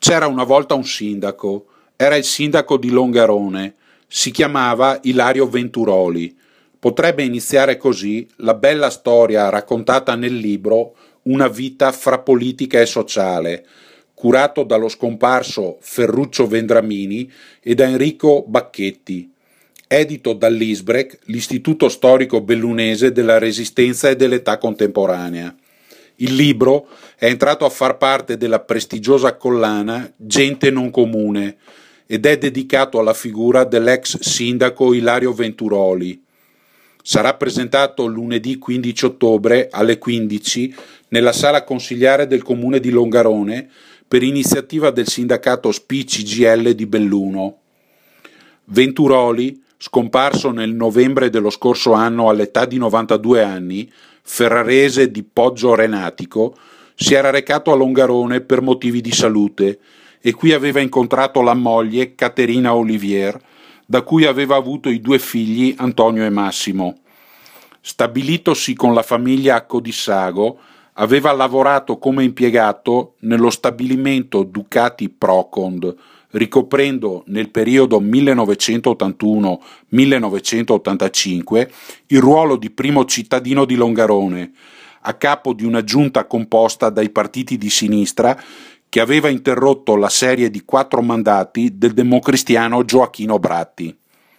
C'era una volta un sindaco, era il sindaco di Longarone, si chiamava Ilario Venturoli. Potrebbe iniziare così la bella storia raccontata nel libro Una vita fra politica e sociale, curato dallo scomparso Ferruccio Vendramini e da Enrico Bacchetti, edito dall'ISBREC, l'Istituto Storico Bellunese della Resistenza e dell'Età Contemporanea. Il libro è entrato a far parte della prestigiosa collana Gente non comune ed è dedicato alla figura dell'ex sindaco Ilario Venturoli. Sarà presentato lunedì 15 ottobre alle 15 nella sala consigliare del comune di Longarone per iniziativa del sindacato SPI-CGIL di Belluno. Venturoli, scomparso nel novembre dello scorso anno all'età di 92 anni, ferrarese di Poggio Renatico, si era recato a Longarone per motivi di salute e qui aveva incontrato la moglie Caterina Olivier, da cui aveva avuto i 2 figli Antonio e Massimo. Stabilitosi con la famiglia a Codissago, aveva lavorato come impiegato nello stabilimento Ducati Procond, ricoprendo nel periodo 1981-1985 il ruolo di primo cittadino di Longarone, a capo di una giunta composta dai partiti di sinistra che aveva interrotto la serie di 4 mandati del democristiano Gioacchino Bratti.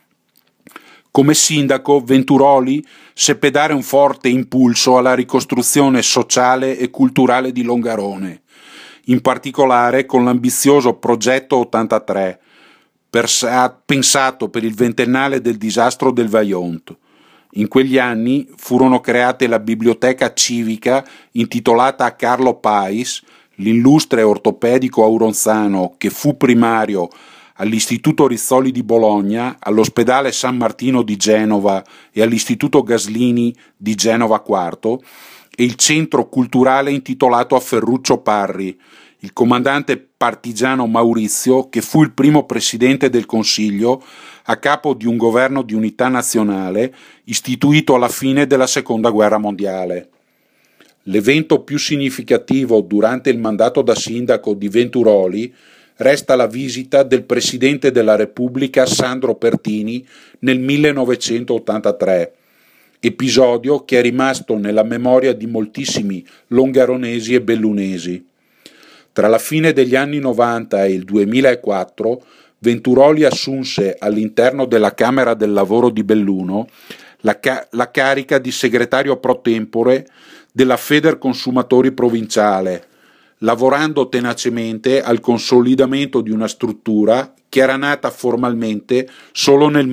Come sindaco, Venturoli seppe dare un forte impulso alla ricostruzione sociale e culturale di Longarone, in particolare con l'ambizioso Progetto 83, pensato per il ventennale del disastro del Vajont. In quegli anni furono create la biblioteca civica intitolata a Carlo Pais, l'illustre ortopedico auronzano che fu primario all'Istituto Rizzoli di Bologna, all'Ospedale San Martino di Genova e all'Istituto Gaslini di Genova IV, e il centro culturale intitolato a Ferruccio Parri, il comandante partigiano Maurizio, che fu il primo presidente del Consiglio a capo di un governo di unità nazionale istituito alla fine della Seconda Guerra Mondiale. L'evento più significativo durante il mandato da sindaco di Venturoli resta la visita del Presidente della Repubblica Sandro Pertini nel 1983, episodio che è rimasto nella memoria di moltissimi longaronesi e bellunesi. Tra la fine degli anni 90 e il 2004, Venturoli assunse all'interno della Camera del Lavoro di Belluno la carica di segretario pro tempore della Federconsumatori provinciale, lavorando tenacemente al consolidamento di una struttura che era nata formalmente solo nel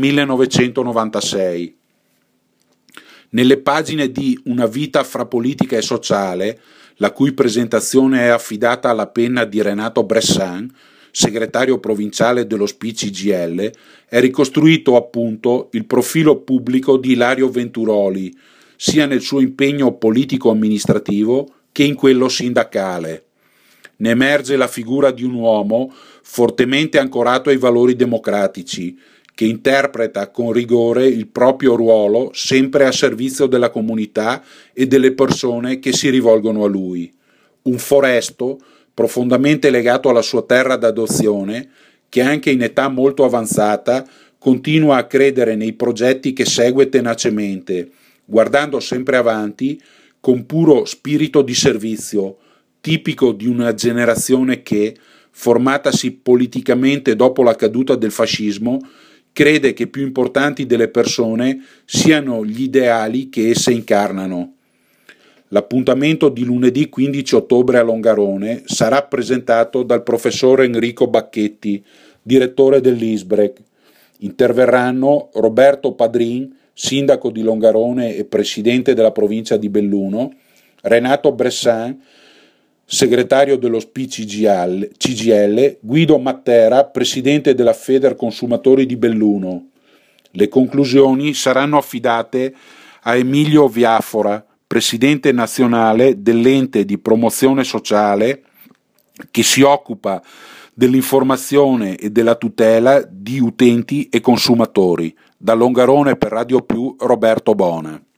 1996. Nelle pagine di Una vita fra politica e sociale, la cui presentazione è affidata alla penna di Renato Bressan, segretario provinciale dello SPI-CGIL, è ricostruito appunto il profilo pubblico di Ilario Venturoli, sia nel suo impegno politico-amministrativo che in quello sindacale. Ne emerge la figura di un uomo fortemente ancorato ai valori democratici, che interpreta con rigore il proprio ruolo sempre a servizio della comunità e delle persone che si rivolgono a lui. Un foresto profondamente legato alla sua terra d'adozione, che anche in età molto avanzata continua a credere nei progetti che segue tenacemente, guardando sempre avanti con puro spirito di servizio, tipico di una generazione che, formatasi politicamente dopo la caduta del fascismo, crede che più importanti delle persone siano gli ideali che esse incarnano. L'appuntamento di lunedì 15 ottobre a Longarone sarà presentato dal professor Enrico Bacchetti, direttore dell'ISBREC. Interverranno Roberto Padrin, sindaco di Longarone e presidente della provincia di Belluno, Renato Bressan, segretario dello SPI-CGIL, Guido Mattera, presidente della Federconsumatori di Belluno. Le conclusioni saranno affidate a Emilio Viafora, presidente nazionale dell'ente di promozione sociale che si occupa dell'informazione e della tutela di utenti e consumatori. Da Longarone per Radio Più, Roberto Bona.